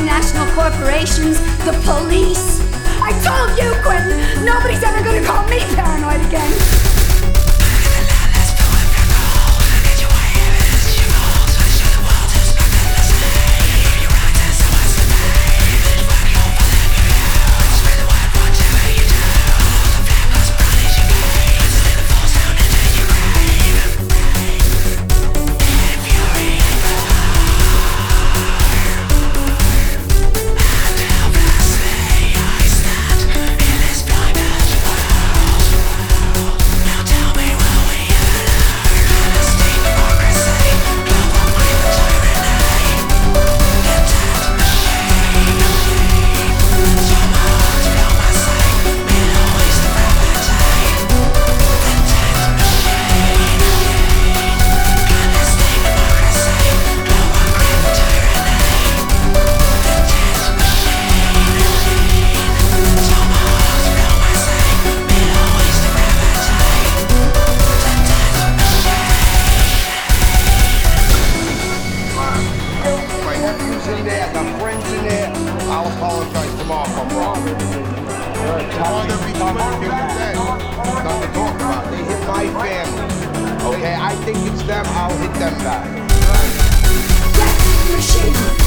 multinational corporations, the police. I told you, Quentin, nobody's ever gonna call me paranoid again. In there, I got friends in there. I'll apologize tomorrow if I'm wrong. Tomorrow there'll be too many people dead. Nothing to talk about. They hit my family. Okay, I think it's them, I'll hit them back. Death machine.